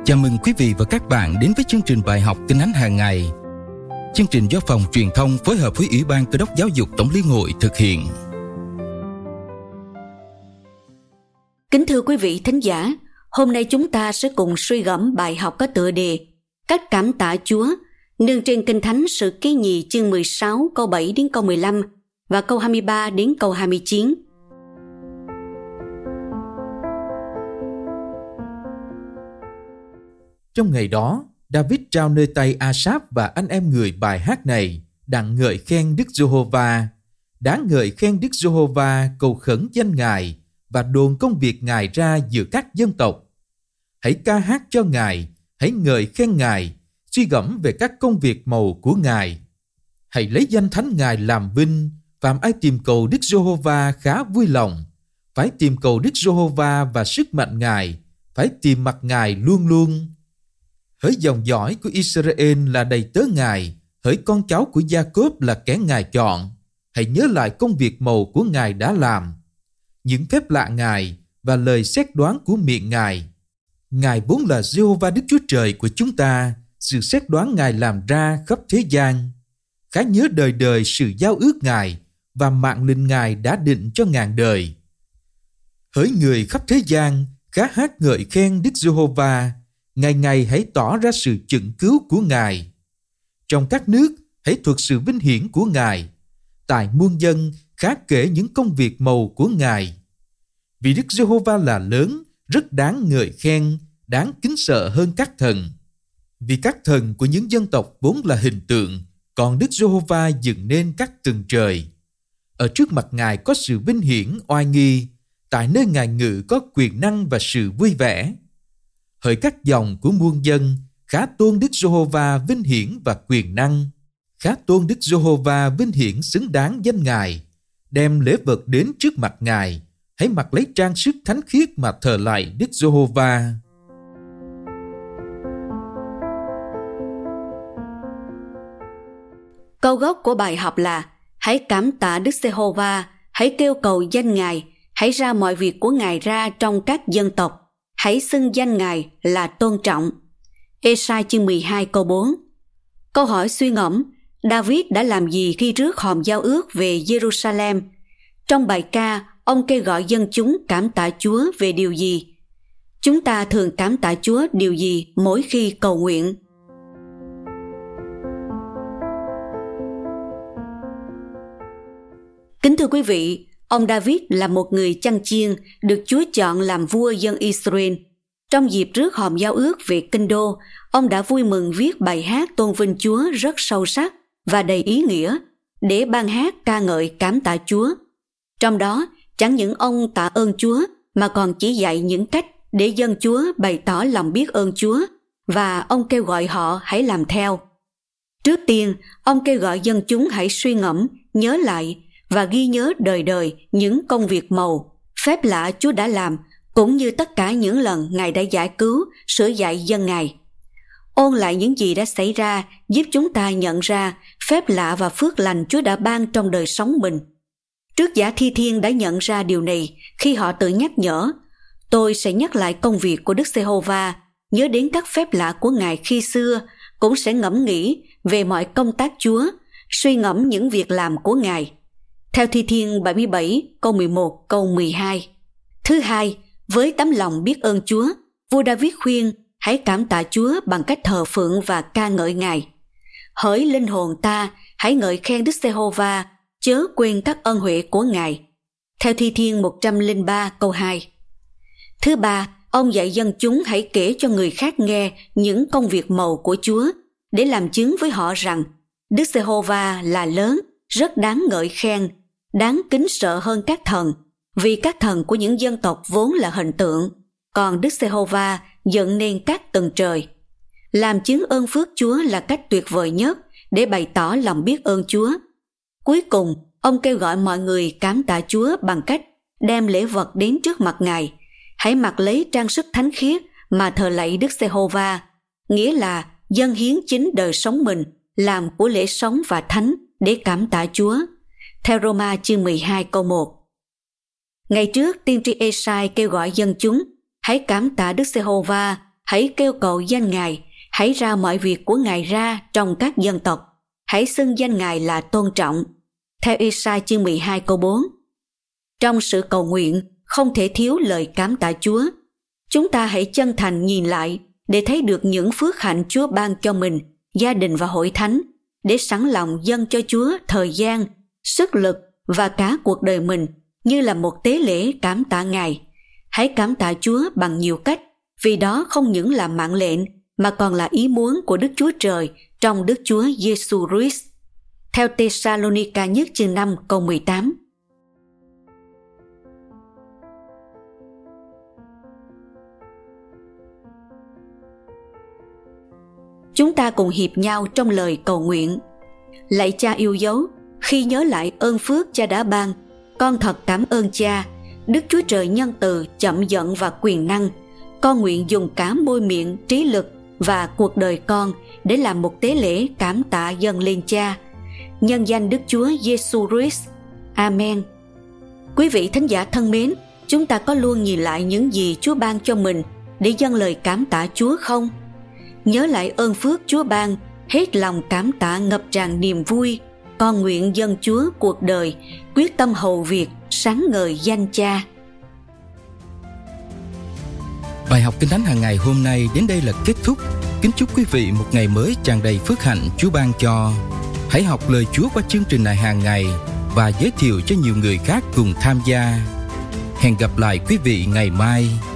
Chào mừng quý vị và các bạn đến với chương trình bài học Kinh Thánh hàng ngày. Chương trình do Phòng Truyền thông phối hợp với Ủy ban Cơ đốc Giáo dục Tổng liên hội thực hiện. Kính thưa quý vị thính giả, hôm nay chúng ta sẽ cùng suy gẫm bài học có tựa đề Cách cảm tạ Chúa, nương trên Kinh Thánh Sử Ký Nhì chương 16 câu 7 đến câu 15 và câu 23 đến câu 29. Trong ngày đó, David trao nơi tay Asaph và anh em người bài hát này, đặng ngợi khen Đức Giê-hô-va. Đáng ngợi khen Đức Giê-hô-va, cầu khẩn danh Ngài và đồn công việc Ngài ra giữa các dân tộc. Hãy ca hát cho Ngài, hãy ngợi khen Ngài, suy gẫm về các công việc màu của Ngài. Hãy lấy danh thánh Ngài làm vinh, phàm ai tìm cầu Đức Giê-hô-va khá vui lòng. Phải tìm cầu Đức Giê-hô-va và sức mạnh Ngài, phải tìm mặt Ngài luôn luôn. Hỡi dòng dõi của Israel là đầy tớ Ngài, hỡi con cháu của Gia-cốp là kẻ Ngài chọn. Hãy nhớ lại công việc màu của Ngài đã làm, những phép lạ Ngài và lời xét đoán của miệng Ngài. Ngài vốn là Giê-hô-va Đức Chúa Trời của chúng ta, sự xét đoán Ngài làm ra khắp thế gian. Khá nhớ đời đời sự giao ước Ngài và mạng lệnh Ngài đã định cho ngàn đời. Hỡi người khắp thế gian, khá hát ngợi khen Đức Giê-hô-va, ngày ngày hãy tỏ ra sự chừng cứu của Ngài. Trong các nước, hãy thuật sự vinh hiển của Ngài. Tại muôn dân, khá kể những công việc màu của Ngài. Vì Đức Giê-hô-va là lớn, rất đáng ngợi khen, đáng kính sợ hơn các thần. Vì các thần của những dân tộc vốn là hình tượng, còn Đức Giê-hô-va dựng nên các tầng trời. Ở trước mặt Ngài có sự vinh hiển, oai nghi, tại nơi Ngài ngự có quyền năng và sự vui vẻ. Hỡi các dòng của muôn dân, khá tôn Đức Giê-hô-va vinh hiển và quyền năng. Khá tôn Đức Giê-hô-va vinh hiển xứng đáng danh Ngài. Đem lễ vật đến trước mặt Ngài, hãy mặc lấy trang sức thánh khiết mà thờ lạy Đức Giê-hô-va. Câu gốc của bài học là: hãy cảm tạ Đức Giê-hô-va, hãy kêu cầu danh Ngài, hãy ra mọi việc của Ngài ra trong các dân tộc. Hãy xưng danh Ngài là tôn trọng. Ê-sai chương 12 câu 4. Câu hỏi suy ngẫm: David đã làm gì khi rước hòm giao ước về Jerusalem? Trong bài ca, ông kêu gọi dân chúng cảm tạ Chúa về điều gì? Chúng ta thường cảm tạ Chúa điều gì mỗi khi cầu nguyện? Kính thưa quý vị, ông David là một người chăn chiên được Chúa chọn làm vua dân Israel. Trong dịp rước hòm giao ước về Kinh Đô, ông đã vui mừng viết bài hát tôn vinh Chúa rất sâu sắc và đầy ý nghĩa để ban hát ca ngợi cảm tạ Chúa. Trong đó, chẳng những ông tạ ơn Chúa mà còn chỉ dạy những cách để dân Chúa bày tỏ lòng biết ơn Chúa, và ông kêu gọi họ hãy làm theo. Trước tiên, ông kêu gọi dân chúng hãy suy ngẫm, nhớ lại và ghi nhớ đời đời những công việc màu, phép lạ Chúa đã làm, cũng như tất cả những lần Ngài đã giải cứu, sửa dạy dân Ngài. Ôn lại những gì đã xảy ra giúp chúng ta nhận ra phép lạ và phước lành Chúa đã ban trong đời sống mình. Trước giả thi thiên đã nhận ra điều này khi họ tự nhắc nhở: tôi sẽ nhắc lại công việc của Đức Giê-hô-va, nhớ đến các phép lạ của Ngài khi xưa, cũng sẽ ngẫm nghĩ về mọi công tác Chúa, suy ngẫm những việc làm của Ngài. Theo Thi Thiên 77 câu 11 câu 12. Thứ hai, với tấm lòng biết ơn Chúa, vua David khuyên hãy cảm tạ Chúa bằng cách thờ phượng và ca ngợi Ngài. Hỡi linh hồn ta, hãy ngợi khen Đức Giê-hô-va, chớ quên các ân huệ của Ngài. Theo Thi Thiên 103 câu 2. Thứ ba, ông dạy dân chúng hãy kể cho người khác nghe những công việc màu của Chúa để làm chứng với họ rằng Đức Giê-hô-va là lớn, rất đáng ngợi khen, đáng kính sợ hơn các thần, vì các thần của những dân tộc vốn là hình tượng, còn Đức Giê-hô-va dựng nên các tầng trời. Làm chứng ơn phước Chúa là cách tuyệt vời nhất để bày tỏ lòng biết ơn Chúa. Cuối cùng, ông kêu gọi mọi người cảm tạ Chúa bằng cách đem lễ vật đến trước mặt Ngài. Hãy mặc lấy trang sức thánh khiết mà thờ lạy Đức Giê-hô-va, nghĩa là dâng hiến chính đời sống mình làm của lễ sống và thánh để cảm tạ Chúa. Theo Roma chương 12 câu 1. Ngày trước, tiên tri Ê-sai kêu gọi dân chúng hãy cảm tạ Đức Giê-hô-va, Hãy kêu cầu danh Ngài, hãy rao mọi việc của Ngài ra trong các dân tộc. Hãy xưng danh Ngài là tôn trọng. Theo Ê-sai chương 12 câu 4. Trong sự cầu nguyện, không thể thiếu lời cảm tạ Chúa. Chúng ta hãy chân thành nhìn lại để thấy được những phước hạnh Chúa ban cho mình, gia đình và hội thánh, để sẵn lòng dâng cho Chúa thời gian, sức lực và cả cuộc đời mình như là một tế lễ cảm tạ Ngài. Hãy cảm tạ Chúa bằng nhiều cách, vì đó không những là mạng lệnh mà còn là ý muốn của Đức Chúa Trời trong Đức Chúa Giêsu Christ. Theo Tê-sa-lô-ni-ca nhất chương 5 câu 18. Chúng ta cùng hiệp nhau trong lời cầu nguyện. Lạy Cha yêu dấu, khi nhớ lại ơn phước Cha đã ban, con thật cảm ơn Cha, Đức Chúa Trời nhân từ, chậm giận và quyền năng. Con nguyện dùng cả môi miệng, trí lực và cuộc đời con để làm một tế lễ cảm tạ dâng lên Cha. Nhân danh Đức Chúa Giêsu Christ. Amen. Quý vị thính giả thân mến, chúng ta có luôn nhìn lại những gì Chúa ban cho mình để dâng lời cảm tạ Chúa không? Nhớ lại ơn phước Chúa ban, hết lòng cảm tạ ngập tràn niềm vui. Con nguyện dâng Chúa cuộc đời, quyết tâm hầu việc, sáng ngời danh Cha. Bài học Kinh Thánh hàng ngày hôm nay đến đây là kết thúc. Kính chúc quý vị một ngày mới tràn đầy phước hạnh Chúa ban cho. Hãy học lời Chúa qua chương trình này hàng ngày và giới thiệu cho nhiều người khác cùng tham gia. Hẹn gặp lại quý vị ngày mai.